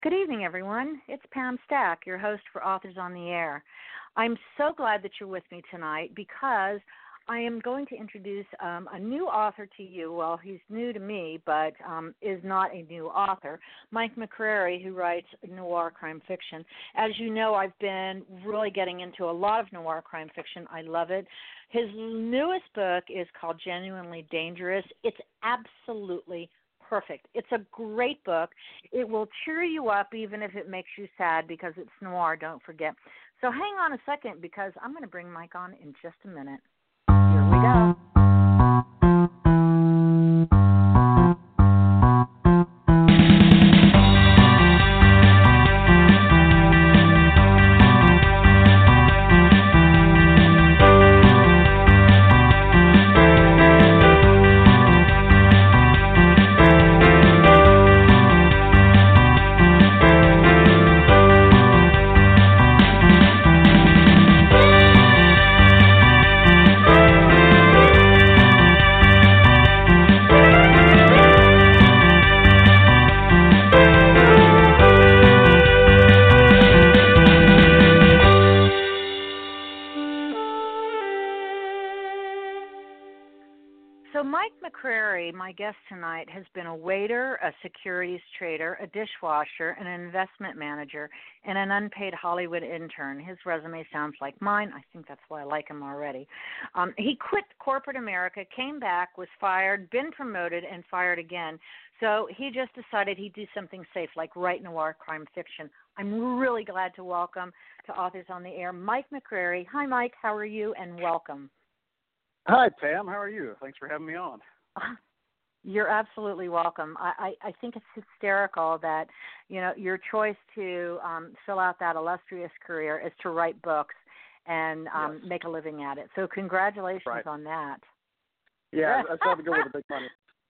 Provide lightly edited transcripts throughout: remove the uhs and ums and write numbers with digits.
Good evening, everyone. It's Pam Stack, your host for Authors on the Air. I'm so glad that you're with me tonight because I am going to introduce a new author to you. Well, he's new to me, but is not a new author. Mike McCrary, who writes noir crime fiction. As you know, I've been really getting into a lot of noir crime fiction. I love it. His newest book is called Genuinely Dangerous. It's absolutely perfect. It's a great book. It will cheer you up even if it makes you sad because it's noir, don't forget. So hang on a second because I'm going to bring Mike on in just a minute. Here we go. So Mike McCrary, my guest tonight, has been a waiter, a securities trader, a dishwasher, an investment manager, and an unpaid Hollywood intern. His resume sounds like mine. I think that's why I like him already. He quit corporate America, came back, was fired, been promoted, and fired again. So he just decided he'd do something safe, like write noir crime fiction. I'm really glad to welcome to Authors on the Air, Mike McCrary. Hi, Mike. How are you? And welcome. Hi, Pam. How are you? Thanks for having me on. You're absolutely welcome. I think it's hysterical that, you know, your choice to fill out that illustrious career is to write books and make a living at it. So congratulations on that. Yeah, that's how to go with the big money.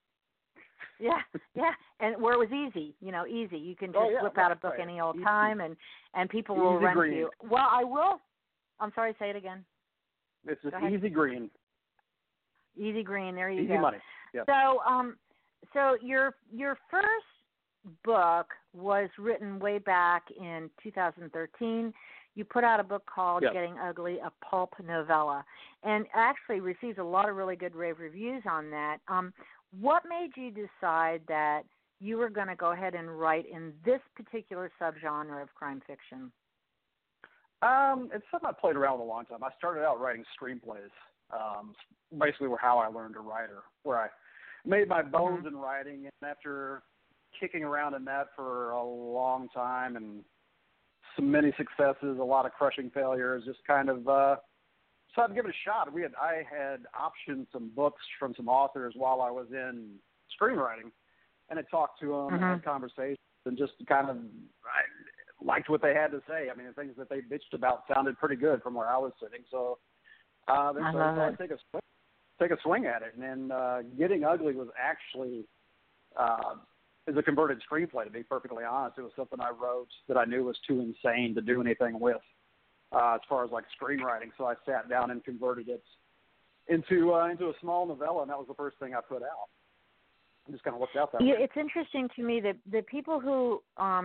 Yeah, and where it was easy, easy. You can just whip out a book any old time, and people will rent to you. Well, I will. I'm sorry, say it again. It's just easy green. Easy green. There you go. Easy money. Yep. So your first book was written way back in 2013. You put out a book called Getting Ugly, a pulp novella, and actually received a lot of really good rave reviews on that. What made you decide that you were going to go ahead and write in this particular subgenre of crime fiction? It's something I played around with a long time. I started out writing screenplays. Basically how I learned to write, where I made my bones in writing, and after kicking around in that for a long time and many successes, a lot of crushing failures, just kind of decided to give it a shot. I had optioned some books from some authors while I was in screenwriting, and I talked to them and had conversations, and just kind of I liked what they had to say. I mean, the things that they bitched about sounded pretty good from where I was sitting, so I'd take a swing at it. And then Getting Ugly was actually is a converted screenplay, to be perfectly honest. It was something I wrote that I knew was too insane to do anything with as far as like screenwriting. So I sat down and converted it into a small novella, and that was the first thing I put out. I just kind of looked out that way. It's interesting to me that the people who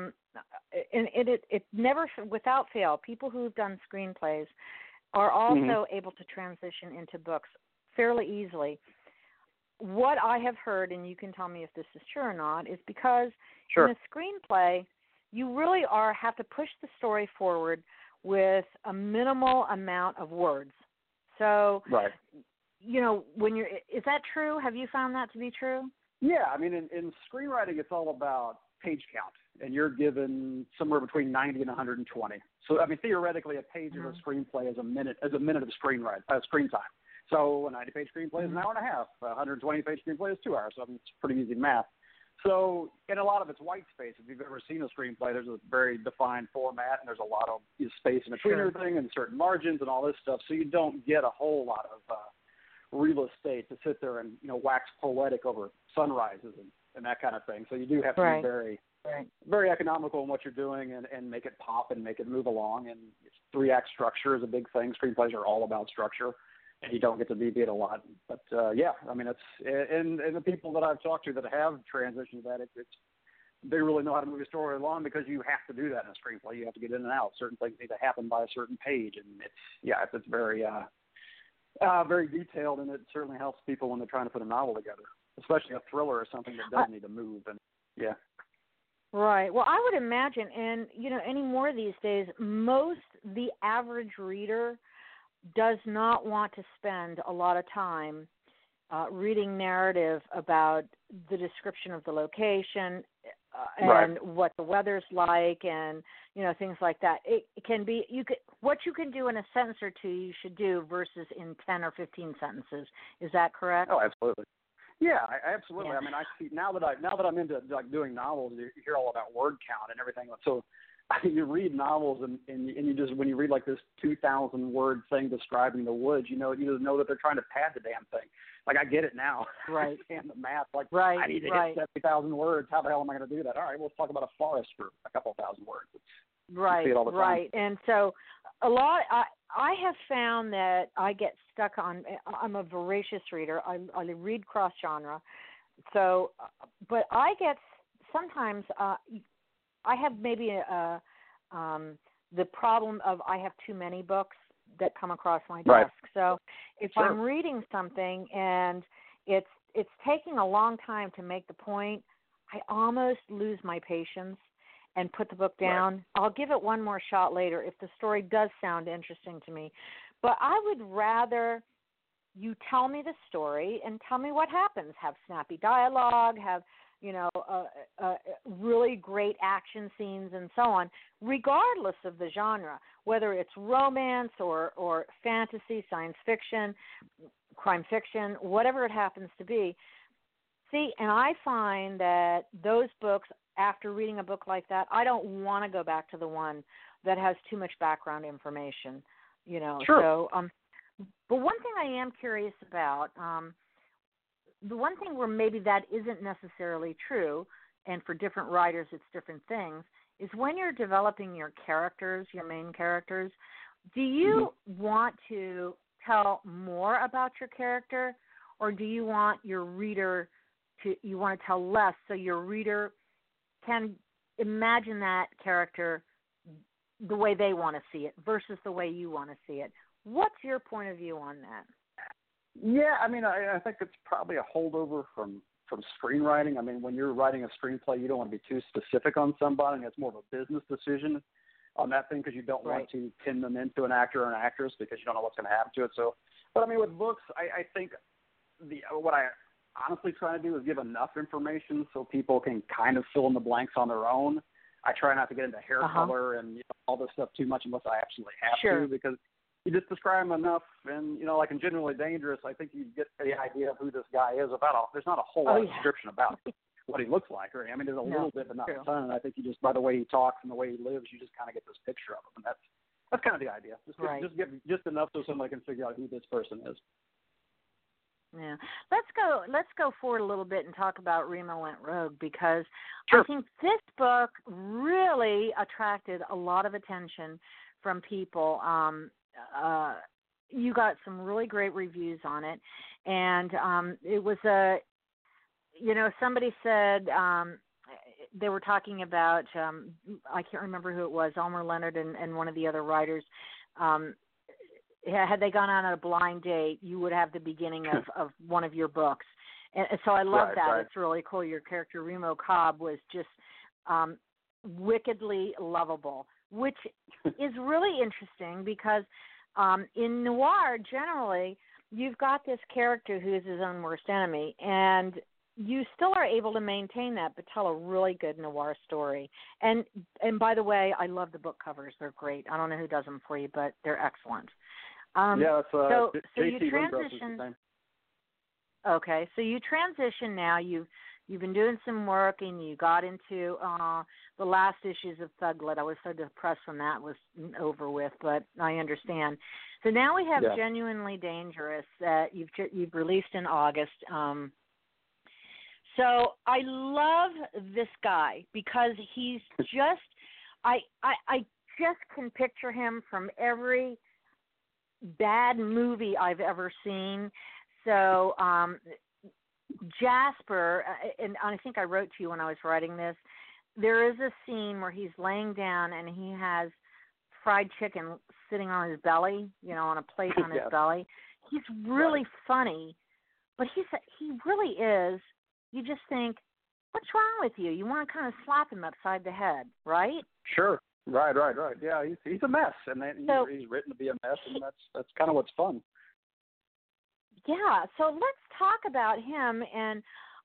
it never, without fail, people who've done screenplays are also able to transition into books fairly easily. What I have heard, and you can tell me if this is true or not, is because in a screenplay, you really have to push the story forward with a minimal amount of words. So, is that true? Have you found that to be true? Yeah, I mean, in screenwriting, it's all about page count, and you're given somewhere between 90 and 120. So, I mean, theoretically, a page of a screenplay is a minute of screen time. So, a 90-page screenplay is an hour and a half. A 120-page screenplay is 2 hours. So, I mean, it's pretty easy math. So, and a lot of it's white space. If you've ever seen a screenplay, there's a very defined format, and there's a lot of space in between everything and certain margins and all this stuff. So you don't get a whole lot of real estate to sit there and, wax poetic over sunrises and that kind of thing. So you do have to be very, very economical in what you're doing and make it pop and make it move along. And 3-act structure is a big thing. Screenplays are all about structure, and you don't get to deviate a lot. But, I mean, it's and the people that I've talked to that have transitioned to that, it's they really know how to move a story along, because you have to do that in a screenplay. You have to get in and out. Certain things need to happen by a certain page, and it's very very detailed, and it certainly helps people when they're trying to put a novel together, especially a thriller or something that does need to move. And yeah. Right. Well, I would imagine, and anymore these days, the average reader does not want to spend a lot of time reading narrative about the description of the location and what the weather's like, and things like that. It can be what you can do in a sentence or two, you should do versus in 10 or 15 sentences. Is that correct? Oh, absolutely. Yeah, absolutely. Yeah. I mean, I see now that I'm into like doing novels, you hear all about word count and everything. So you read novels and you just, when you read like this 2,000 word thing describing the woods, you just know that they're trying to pad the damn thing. Like, I get it now. Right. I understand the math. Like, right. I need to hit 70,000 words. How the hell am I going to do that? All right, well, let's talk about a forest for a couple of thousand words. Right. You see it all the time. Right. And so I have found that I get stuck on. I'm a voracious reader. I read cross genre. So, but I get sometimes. I have maybe the problem of I have too many books that come across my desk. Right. So if Sure. I'm reading something and it's taking a long time to make the point, I almost lose my patience and put the book down. Right. I'll give it one more shot later if the story does sound interesting to me. But I would rather you tell me the story and tell me what happens. Have snappy dialogue, have really great action scenes and so on, regardless of the genre, whether it's romance or fantasy, science fiction, crime fiction, whatever it happens to be. See, and I find that those books, after reading a book like that, I don't want to go back to the one that has too much background information, Sure. So, but one thing I am curious about, the one thing where maybe that isn't necessarily true, and for different writers it's different things, is when you're developing your characters, your main characters, do you want to tell more about your character, or do you want your reader you want to tell less so your reader can imagine that character the way they want to see it versus the way you want to see it? What's your point of view on that? Yeah, I mean, I think it's probably a holdover from screenwriting. I mean, when you're writing a screenplay, you don't want to be too specific on somebody. It's more of a business decision on that thing, because you don't want to pin them into an actor or an actress, because you don't know what's going to happen to it. So, but I mean, with books, I think what I honestly try to do is give enough information so people can kind of fill in the blanks on their own. I try not to get into hair color and all this stuff too much unless I absolutely have to, because you just describe them enough, and like in Genuinely Dangerous, I think you get the idea of who this guy is. There's not a whole lot of description about what he looks like, right? I mean, there's a little bit, but not a ton. And I think you just, by the way he talks and the way he lives, you just kind of get this picture of him, and that's kind of the idea. Just give just enough so somebody can figure out who this person is. Yeah, let's go forward a little bit and talk about Remo Went Rogue, because Sure. I think this book really attracted a lot of attention from people. You got some really great reviews on it, and it was somebody said they were talking about, I can't remember who it was, Elmer Leonard and one of the other writers. Had they gone on a blind date, you would have the beginning of one of your books. And so I love that. Right. It's really cool. Your character, Remo Cobb, was just wickedly lovable, which is really interesting because in noir, generally, you've got this character who is his own worst enemy, and you still are able to maintain that but tell a really good noir story. And by the way, I love the book covers. They're great. I don't know who does them for you, but they're excellent. So you transition. Okay, so you transition now. You've been doing some work, and you got into the last issues of Thuglet. I was so depressed when that was over with, but I understand. So now we have Genuinely Dangerous that you've released in August. So I love this guy because he's just I just can picture him from every bad movie I've ever seen. So Jasper, and I think I wrote to you when I was writing this, there is a scene where he's laying down and he has fried chicken sitting on his belly, on a plate on his belly. He's really funny, but he really is. You just think, what's wrong with you? You want to kind of slap him upside the head, right? Sure. Right. Yeah, he's a mess, and he's written to be a mess, and that's kind of what's fun. Yeah. So let's talk about him, and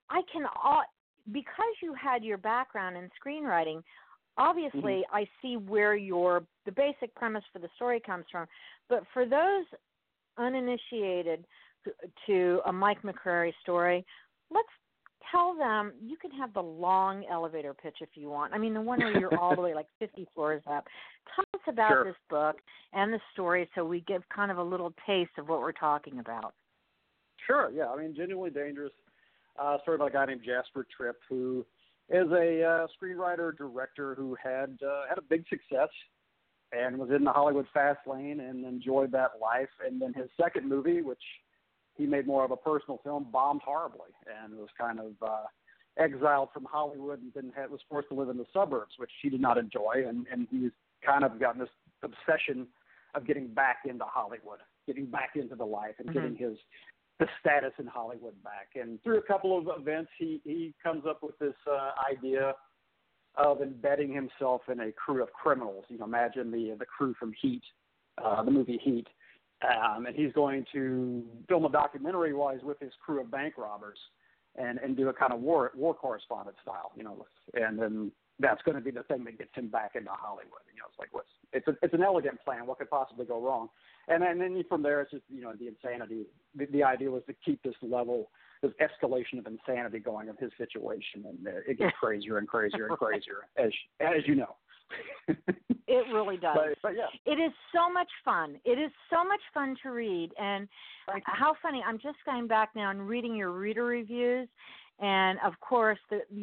because you had your background in screenwriting, obviously I see where the basic premise for the story comes from. But for those uninitiated to a Mike McCreary story, let's tell them, you can have the long elevator pitch if you want. I mean, the one where you're all the way like 50 floors up. Tell us about this book and the story so we give kind of a little taste of what we're talking about. Sure, yeah. I mean, Genuinely Dangerous, story about a guy named Jasper Tripp, who is a screenwriter, director who had a big success and was in the Hollywood fast lane and enjoyed that life. And then his second movie, which he made more of a personal film, bombed horribly and was kind of exiled from Hollywood and was forced to live in the suburbs, which he did not enjoy. And he's kind of gotten this obsession of getting back into Hollywood, getting back into the life and getting the status in Hollywood back. And through a couple of events, he comes up with this idea of embedding himself in a crew of criminals. Imagine the crew from Heat, the movie Heat. And he's going to film a documentary while he's with his crew of bank robbers and do a kind of war correspondent style, and then that's going to be the thing that gets him back into Hollywood. It's like, it's an elegant plan. What could possibly go wrong? And then from there, it's just, the insanity. The idea was to keep this escalation of insanity going of his situation, and it gets crazier and crazier and crazier, as you know. It really does. But yeah. It is so much fun. It is so much fun to read. And how funny, I'm just going back now and reading your reader reviews. And, of course,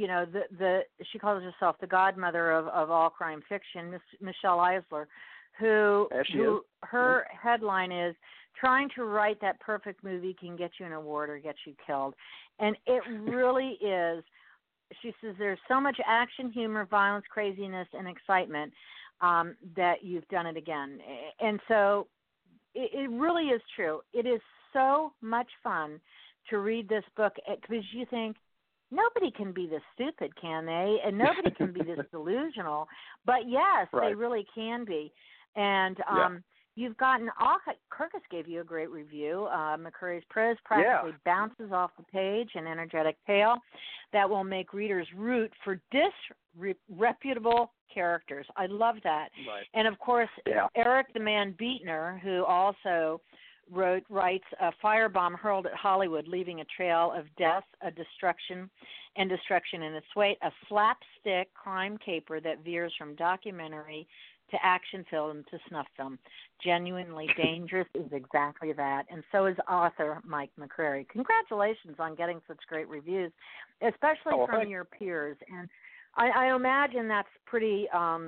she calls herself the godmother of all crime fiction, Michelle Eisler, who her headline is, "Trying to write that perfect movie can get you an award or get you killed." And it really is. She says there's so much action, humor, violence, craziness, and excitement that you've done it again. And so it really is true. It is so much fun to read this book because you think, nobody can be this stupid, can they? And nobody can be this delusional. But, yes, they really can be. And you've gotten – Kirkus gave you a great review. McCreary's prose practically bounces off the page, an energetic tale that will make readers root for disreputable characters. I love that. Right. And, of course, Eric the Man Beatner, who also writes a firebomb hurled at Hollywood, leaving a trail of death, destruction in its wake, a slapstick crime caper that veers from documentary to action film to snuff film. Genuinely Dangerous is exactly that, and so is author Mike McCreary. Congratulations on getting such great reviews, especially from your peers. And I imagine that's pretty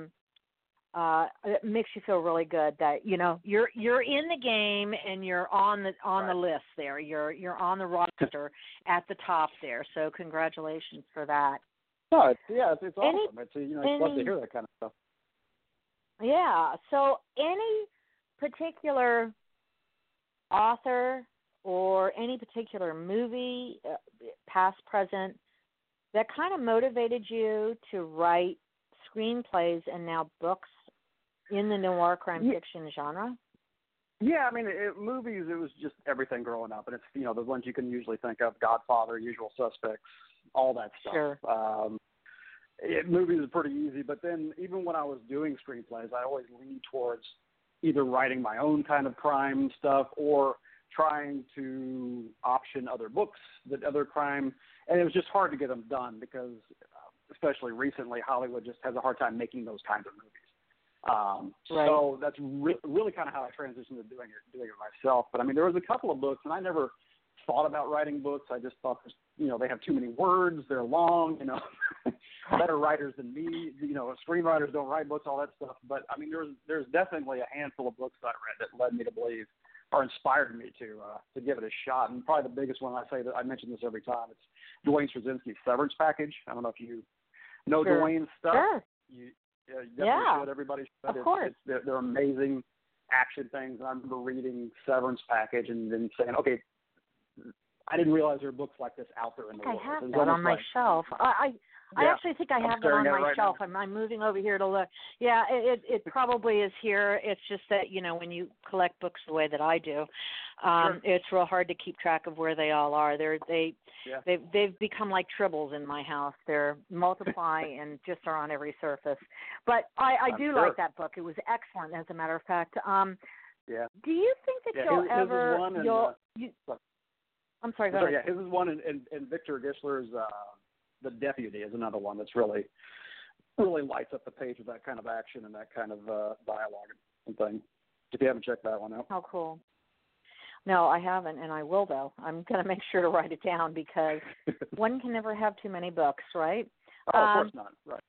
it makes you feel really good that you're in the game and you're on the list there. You're on the roster at the top there. So congratulations for that. No, it's awesome. It's love to hear that kind of stuff. Yeah. So any particular author or any particular movie, past, present, that kind of motivated you to write screenplays and now books in the noir crime fiction genre? Yeah, I mean, movies, it was just everything growing up. And it's, the ones you can usually think of, Godfather, Usual Suspects, all that stuff. Sure. Movies is pretty easy. But then even when I was doing screenplays, I always leaned towards either writing my own kind of crime stuff or trying to option other books, that other crime. And it was just hard to get them done because, especially recently, Hollywood just has a hard time making those kinds of movies. So that's really kind of how I transitioned to doing it myself. But I mean, there was a couple of books, and I never thought about writing books. I just thought, they have too many words, they're long, better writers than me, screenwriters don't write books, all that stuff. But I mean, there's definitely a handful of books that I read that led me to believe or inspired me to give it a shot. And probably the biggest one, I say that I mention this every time, it's Duane Swierczynski's Severance Package. I don't know if you know Sure. Dwayne's stuff. Sure. You definitely should. Everybody should. Of course. They're amazing action things. And I remember reading Severance Package and then saying, okay, I didn't realize there were books like this out there in the I world. have It was that on almost my like, shelf. I actually think I I'm have that staring on at it my right shelf. now. I'm moving over here to look. Yeah, it probably is here. It's just that, when you collect books the way that I do, Sure. it's real hard to keep track of where they all are. Yeah. They've become like tribbles in my house. They're multiply and just are on every surface. But I do sure. like that book. It was excellent, as a matter of fact. Yeah. Do you think that Yeah, you'll his ever is one and, I'm sorry, go ahead. Yeah, his is one, and Victor Gischler's The Deputy is another one that's really lights up the page with that kind of action and that kind of dialogue and thing. If you haven't checked that one out. How cool. No, I haven't, and I will, though. I'm going to make sure to write it down because one can never have too many books, right? Oh, of course not. Right.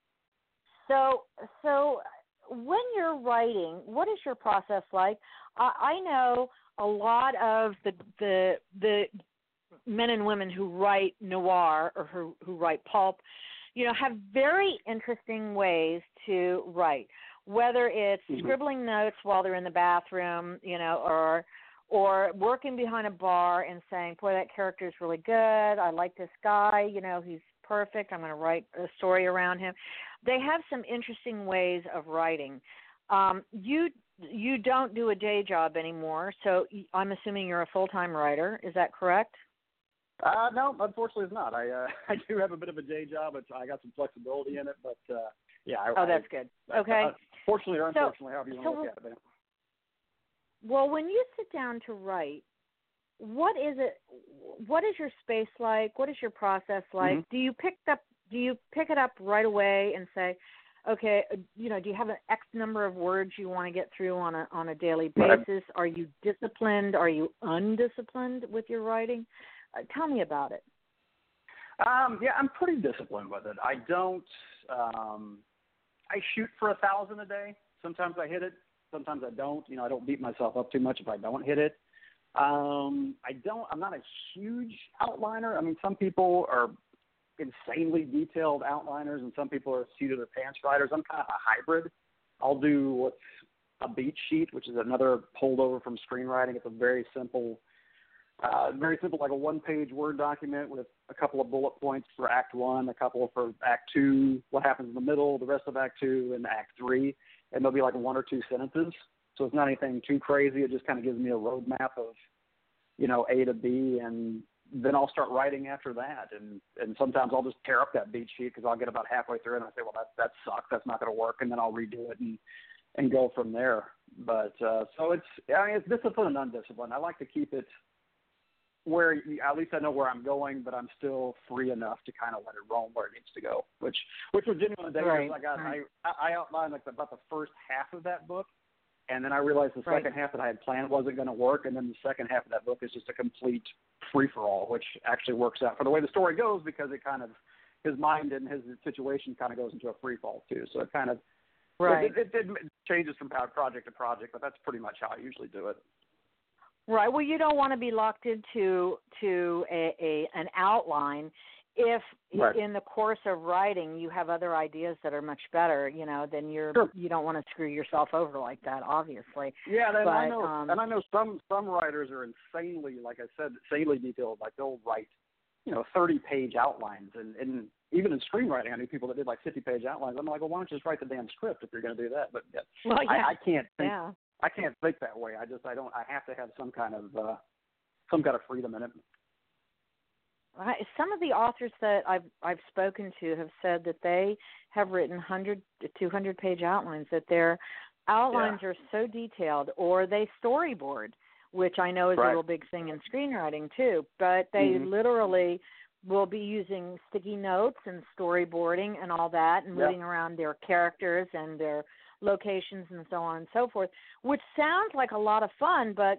So when you're writing, what is your process like? I know a lot of the men and women who write noir or who write pulp, have very interesting ways to write, whether it's scribbling notes while they're in the bathroom, or working behind a bar and saying, boy, that character is really good. I like this guy. He's perfect. I'm going to write a story around him. They have some interesting ways of writing. You don't do a day job anymore, so I'm assuming you're a full-time writer. Is that correct? No, unfortunately, it's not. I do have a bit of a day job. I got some flexibility in it, but yeah. That's good. Okay. Fortunately or unfortunately, however you want to look at it. Well, when you sit down to write, what is it? What is your space like? What is your process like? Do you pick it up right away and say, okay, do you have an X number of words you want to get through on a daily basis? Right. Are you disciplined? Are you undisciplined with your writing? Tell me about it. Yeah, I'm pretty disciplined with it. I don't. I shoot for 1,000 a day. Sometimes I hit it. Sometimes I don't. I don't beat myself up too much if I don't hit it. I'm not a huge outliner. I mean, some people are insanely detailed outliners, and some people are seat of their pants writers. I'm kind of a hybrid. I'll do what's a beat sheet, which is another holdover from screenwriting. It's a very simple, like a one-page Word document with a couple of bullet points for Act 1, a couple for Act 2, what happens in the middle, the rest of Act 2, and Act 3, and there'll be like 1 or 2 sentences. So it's not anything too crazy. It just kind of gives me a roadmap of, A to B, and then I'll start writing after that. And sometimes I'll just tear up that beat sheet because I'll get about halfway through and I say, well, that sucks. That's not going to work. And then I'll redo it and go from there. But so it's discipline and undisciplined. I like to keep it where at least I know where I'm going, but I'm still free enough to kind of let it roam where it needs to go, which was genuine days. Right. I outlined like about the first half of that book. And then I realized the second half that I had planned wasn't going to work. And then the second half of that book is just a complete free-for-all, which actually works out for the way the story goes because it kind of, his mind and his situation kind of goes into a free-fall too. So it kind of, it changes from project to project, but that's pretty much how I usually do it. Right. Well, you don't want to be locked into an outline if in the course of writing you have other ideas that are much better, then you don't want to screw yourself over like that, obviously. Yeah, I know some writers are insanely, like I said, insanely detailed. Like they'll write, 30-page outlines, and even in screenwriting, I knew people that did like 50-page outlines. I'm like, well, why don't you just write the damn script if you're going to do that? But I can't think. Yeah. I can't think that way. I have to have some kind of freedom in it. Some of the authors that I've spoken to have said that they have written 100 to 200-page outlines, that their outlines are so detailed, or they storyboard, which I know is a real big thing in screenwriting too, but they literally will be using sticky notes and storyboarding and all that and moving around their characters and their locations and so on and so forth, which sounds like a lot of fun, but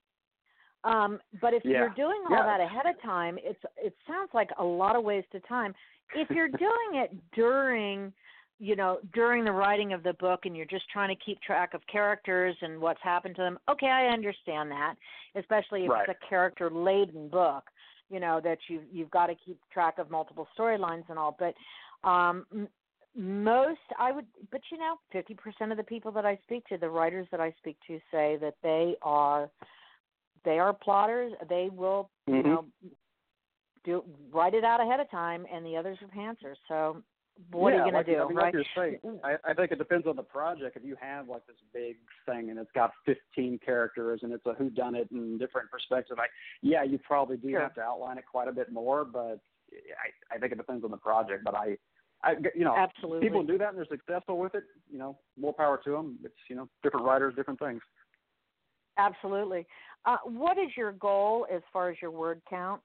if you're doing all that ahead of time, it sounds like a lot of waste of time. If you're doing it during the writing of the book and you're just trying to keep track of characters and what's happened to them, okay, I understand that, especially if it's a character-laden book, that you've got to keep track of multiple storylines and all. But but 50% of the people that I speak to, the writers that I speak to, say that they are plotters. They will, write it out ahead of time, and the others are pantsers. So what are you going to do, right? Like you're saying, I think it depends on the project. If you have like this big thing and it's got 15 characters and it's a whodunit and different perspectives, you probably do have to outline it quite a bit more. But I think it depends on the project. But absolutely, people do that and they're successful with it. More power to them. It's different writers, different things. Absolutely. What is your goal as far as your word count?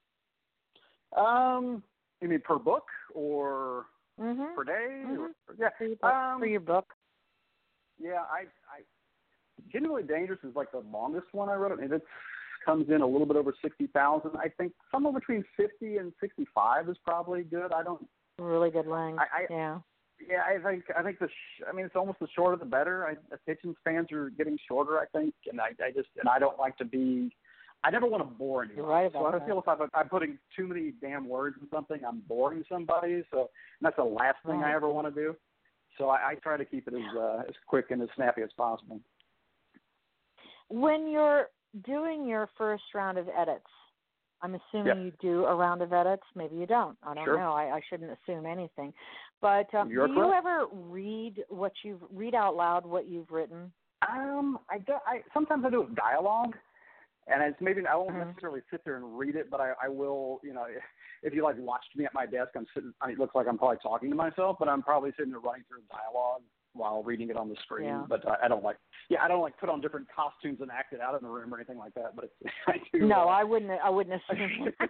You mean per book or per day? Mm-hmm. For your book. Yeah, I Genuinely Dangerous is like the longest one I wrote. And it comes in a little bit over 60,000. I think somewhere between 50 and 65 is probably good. Really good length. Yeah, I think it's almost the shorter the better. Attention spans are getting shorter, I think, and I don't like to be. I never want to bore anyone. You're right about so I feel if I'm putting too many damn words in something, I'm boring somebody. So that's the last thing I ever want to do. So I try to keep it as quick and as snappy as possible. When you're doing your first round of edits, I'm assuming you do a round of edits. Maybe you don't. I don't know. I shouldn't assume anything. But do you ever read out loud what you've written? Sometimes I do it with dialogue, and I won't necessarily sit there and read it, but I will. If you watched me at my desk, I'm sitting. It looks like I'm probably talking to myself, but I'm probably sitting there running through dialogue while reading it on the screen. Yeah. But I don't put on different costumes and act it out in the room or anything like that. But I do. No, I wouldn't assume that.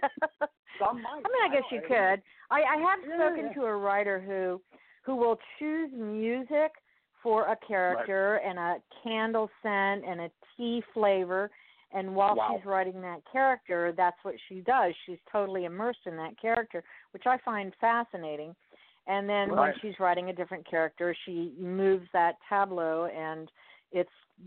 Some might. I guess you could. I have spoken to a writer who will choose music for a character and a candle scent and a tea flavor. And while she's writing that character, that's what she does. She's totally immersed in that character, which I find fascinating. And then when she's writing a different character, she moves that tableau and it's,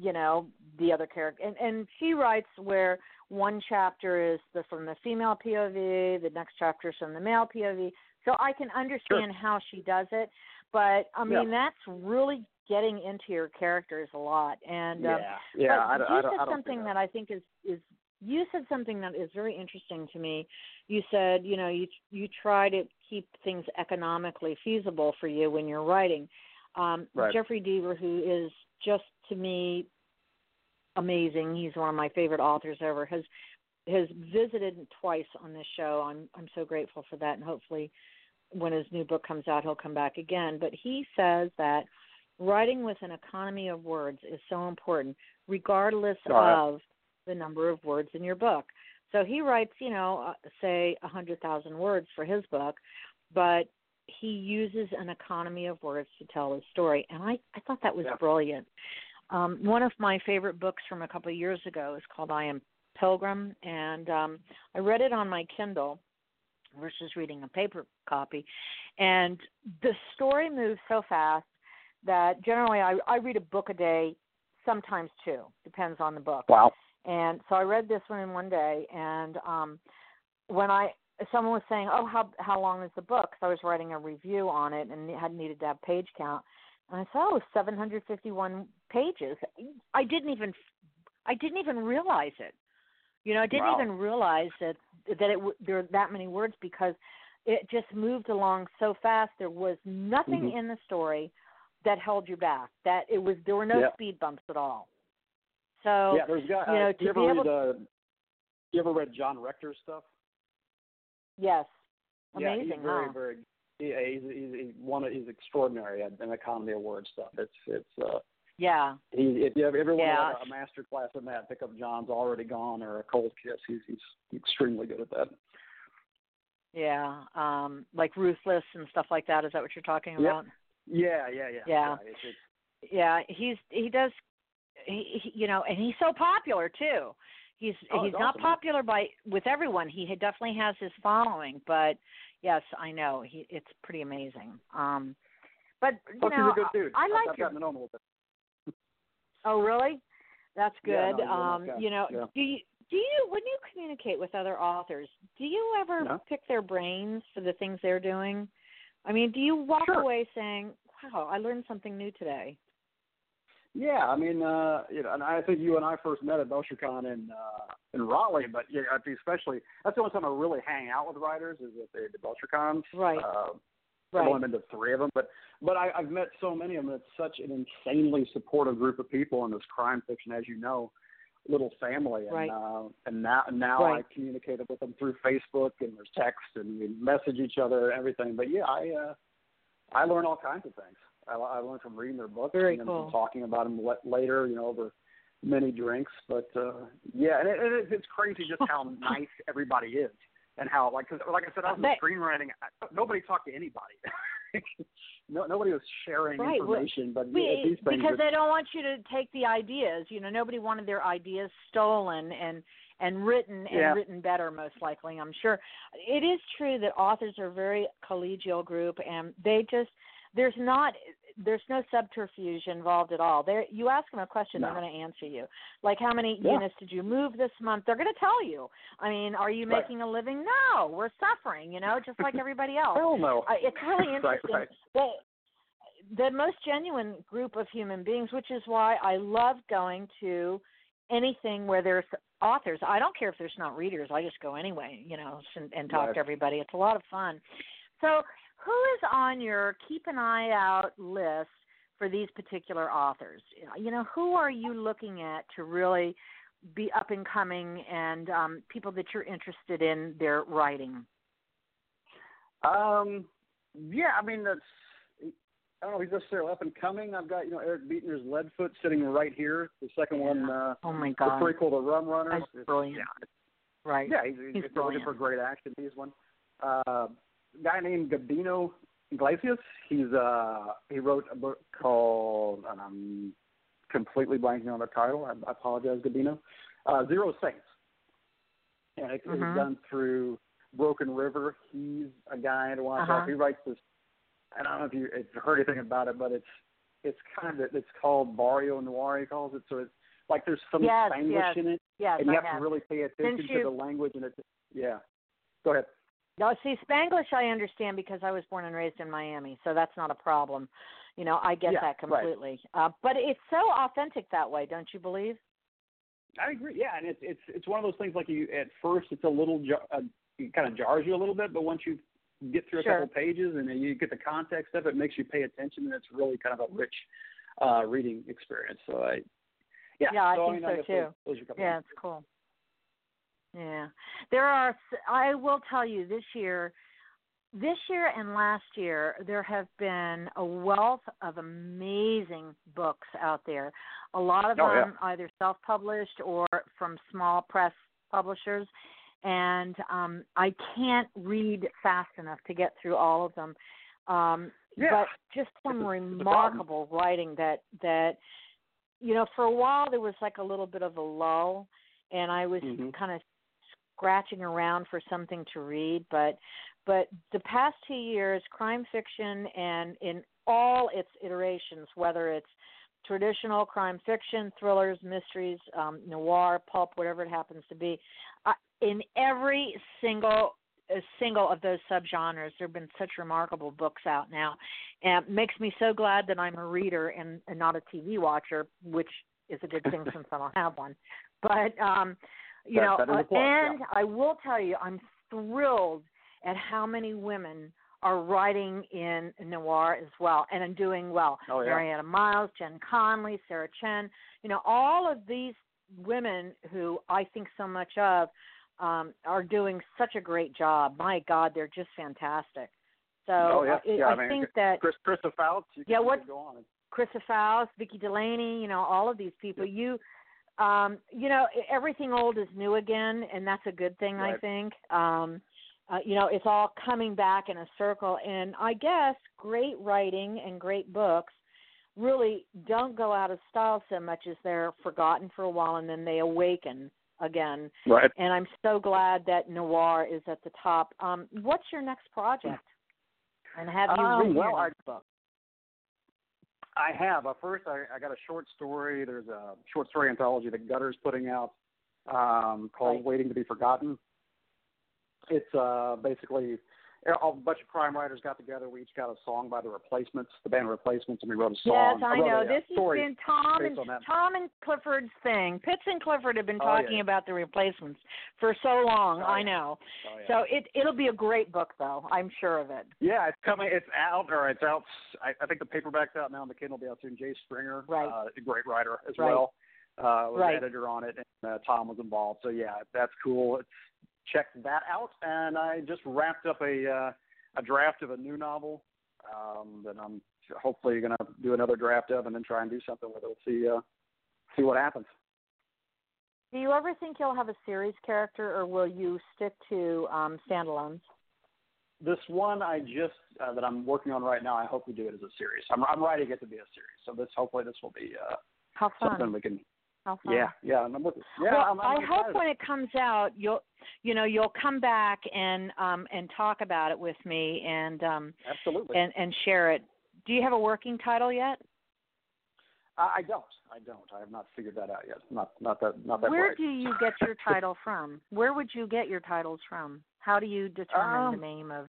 the other character. And she writes where one chapter is from the female POV, the next chapter is from the male POV. So I can understand how she does it. But, that's really getting into your characters a lot. And you said something that I think you said something that is very interesting to me. You said, you try to keep things economically feasible for you when you're writing. Jeffrey Deaver, who is just, to me, amazing. He's one of my favorite authors ever, has visited twice on this show. I'm so grateful for that, and hopefully when his new book comes out, he'll come back again. But he says that writing with an economy of words is so important, regardless of the number of words in your book. So he writes, say 100,000 words for his book, but he uses an economy of words to tell his story. And I thought that was brilliant. One of my favorite books from a couple of years ago is called I Am Pilgrim, and I read it on my Kindle versus reading a paper copy. And the story moves so fast that generally I read a book a day, sometimes two, depends on the book. Wow. And so I read this one in one day, and when someone was saying, "Oh, how long is the book?" So I was writing a review on it, and it needed to have page count. And I said, "Oh, 751 pages." I didn't even realize it. I didn't even realize that there were that many words because it just moved along so fast. There was nothing in the story that held you back. There were no speed bumps at all. So there's you ever read John Rector's stuff? Yes, amazing. He's very. He's extraordinary at an economy of words stuff. If you ever want a master class in that, pick up John's Already Gone or A Cold Kiss. He's extremely good at that. Yeah, like Ruthless and stuff like that. Is that what you're talking about? Yeah. He does. And he's so popular too. He's not popular with everyone. He definitely has his following, but yes, I know it's pretty amazing. But he's a good dude. I've gotten to know him a little bit. Oh, really? That's good. Do you when you communicate with other authors, do you ever pick their brains for the things they're doing? I mean, do you walk Sure. away saying, wow, I learned something new today? Yeah, I mean, and I think you and I first met at BelcherCon in Raleigh, but yeah, I think especially that's the only time I really hang out with writers is at the BelcherCons. Right. I've only been to 3 of them, but I've met so many of them. It's such an insanely supportive group of people in this crime fiction, as you know, little family. And right. And now right. I communicated with them through Facebook, and there's text, and we message each other and everything. But yeah, I learn all kinds of things. I learned from reading their books Very and cool. from talking about them later, over many drinks. But yeah, and it's crazy just how nice everybody is, and how like I said, I was in screenwriting. Nobody talked to anybody. Nobody was sharing information. But these things because they don't want you to take the ideas. Nobody wanted their ideas stolen and written better, most likely. I'm sure it is true that authors are a very collegial group, and they just. There's no subterfuge involved at all. You ask them a question, they're going to answer you. Like, how many units did you move this month? They're going to tell you. I mean, are you making a living? No, we're suffering, just like everybody else. Hell no. It's really interesting. Right. The most genuine group of human beings, which is why I love going to anything where there's authors. I don't care if there's not readers. I just go anyway, and talk to everybody. It's a lot of fun. So, who is on your keep an eye out list for these particular authors? Who are you looking at to really be up and coming and people that you're interested in their writing? Yeah, I mean, I don't know if he's necessarily up and coming. I've got, Eric Beetner's Leadfoot sitting right here. The second one, oh my God, the prequel, The Rum Runners. That's brilliant. Right. Yeah, he's looking for great action. He's one. Guy named Gabino Iglesias. He wrote a book called, and I'm completely blanking on the title. I apologize, Gabino. Zero Saints, and it's done through Broken River. He's a guy to watch out. He writes this. I don't know if you've heard anything about it, but it's called Barrio Noir. He calls it. So it's like there's some Spanglish in it, and you have to really pay attention to the language. And go ahead. No, see, Spanglish I understand because I was born and raised in Miami, so that's not a problem. I get that completely. Right. But it's so authentic that way, don't you believe? I agree. Yeah, and it's one of those things like at first it's a little it kind of jars you a little bit, but once you get through a couple pages and you get the context of it, it makes you pay attention, and it's really kind of a rich reading experience. So I think so too. Those are it's cool. Yeah. I will tell you this year and last year, there have been a wealth of amazing books out there. A lot of them either self-published or from small press publishers. And I can't read fast enough to get through all of them. But just some remarkable writing that, for a while there was like a little bit of a lull, and I was kind of scratching around for something to read, but the past 2 years, crime fiction, and in all its iterations, whether it's traditional crime fiction, thrillers, mysteries, noir, pulp, whatever it happens to be, in every single of those subgenres, there have been such remarkable books out now, and it makes me so glad that I'm a reader and not a TV watcher, which is a good thing since I don't have one. But I will tell you, I'm thrilled at how many women are writing in noir as well, and are doing well. Marietta Miles, Jen Conley, Sarah Chen, all of these women who I think so much of are doing such a great job. My God, they're just fantastic. So I think that Christa Fouts. Go on. Christa Fouts, Vicki Delaney, all of these people. Everything old is new again, and that's a good thing, I think. It's all coming back in a circle, and I guess great writing and great books really don't go out of style so much as they're forgotten for a while, and then they awaken again. Right. And I'm so glad that noir is at the top. What's your next project? And have you written your next book? I have. First, I got a short story. There's a short story anthology that Gutter's putting out called Waiting to be Forgotten. It's basically a bunch of crime writers got together. We each got a song by the Replacements, the band Replacements, and we wrote a Yes, song. I know. Wrote a This has story been Tom based on that. and Clifford's thing. Pitts and Clifford have been Oh, talking yeah. about the Replacements for so long. Oh, I yeah. know. Oh, yeah. So it'll be a great book, though. I'm sure of it. Yeah, it's coming. It's out, or it's out. I think the paperback's out now, and the Kindle will be out soon. Jay Springer, Right. A great writer as Right. well, was Right. the editor on it, and Tom was involved. So yeah, that's cool. Check that out. And I just wrapped up a draft of a new novel that I'm hopefully going to do another draft of, and then try and do something with it. We'll see what happens. Do you ever think you'll have a series character, or will you stick to standalones? This one that I'm working on right now, I hope we do it as a series. I'm writing it to be a series, so hopefully this will be How fun. something we can. How fun. Yeah. And I'm looking. Yeah, well, I'm I hope excited. when it comes out, you'll come back and talk about it with me and Absolutely. and share it. Do you have a working title yet? I don't. I have not figured that out yet. Not that. Where bright. do you get your title from? Where would you get your titles from? How do you determine the name of?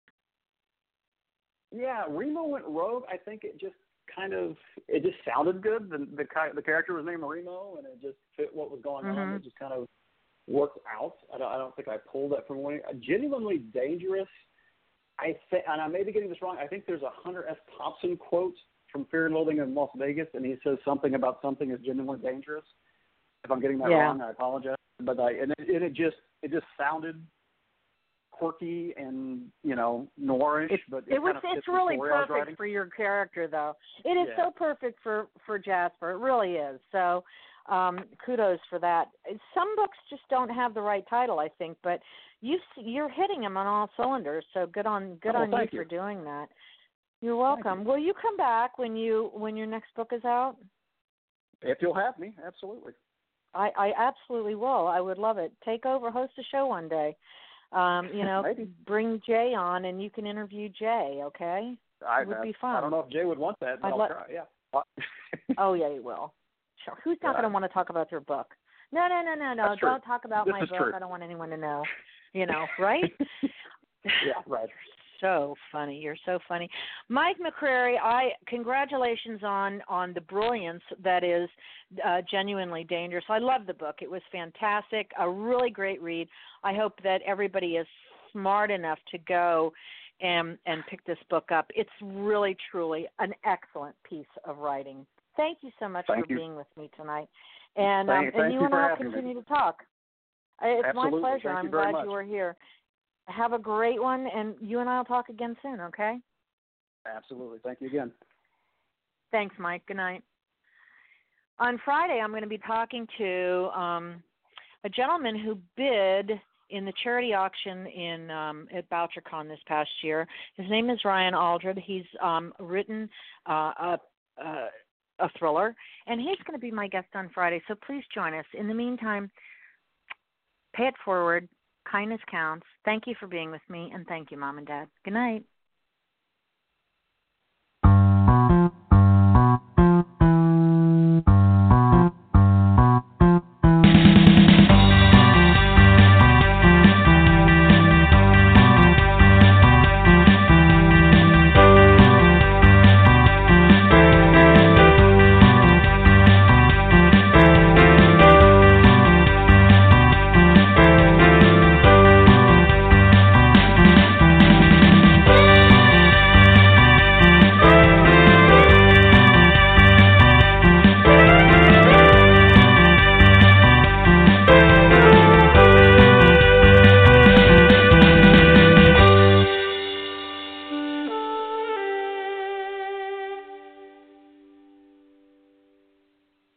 Yeah, Remo went rogue. I think it just sounded good. The character was named Remo, and it just fit what was going on. It just kind of worked out. I don't think I pulled that from one. Genuinely Dangerous. And I may be getting this wrong. I think there's a Hunter S. Thompson quote from Fear and Loathing in Las Vegas, and he says something about something is genuinely dangerous. If I'm getting that wrong, I apologize. But it just sounded quirky and noirish, but it's really perfect for your character, though. It is so perfect for Jasper. It really is. So kudos for that. Some books just don't have the right title, I think, but you're hitting them on all cylinders. So good on you for doing that. You're welcome. Will you come back when your next book is out? If you'll have me, absolutely. I absolutely will. I would love it. Take over, host a show one day. Maybe. Bring Jay on and you can interview Jay, okay? It would be fun. I don't know if Jay would want that, but I'll try, yeah. Oh, yeah, he will. Sure. Who's not going to want to talk about their book? No. Don't talk about my book. True. I don't want anyone to know. Right? Yeah, right. So funny. You're so funny. Mike McCrary, congratulations on the brilliance that is Genuinely Dangerous. I love the book. It was fantastic, a really great read. I hope that everybody is smart enough to go and pick this book up. It's really, truly an excellent piece of writing. Thank you so much for being with me tonight. And you and I will continue to talk. It's Absolutely. my pleasure. I'm glad you were here. Have a great one, and you and I will talk again soon, okay? Absolutely. Thank you again. Thanks, Mike. Good night. On Friday, I'm going to be talking to a gentleman who bid in the charity auction at BoucherCon this past year. His name is Ryan Aldred. He's written a thriller, and he's going to be my guest on Friday, so please join us. In the meantime, pay it forward. Kindness counts. Thank you for being with me, and thank you, Mom and Dad. Good night.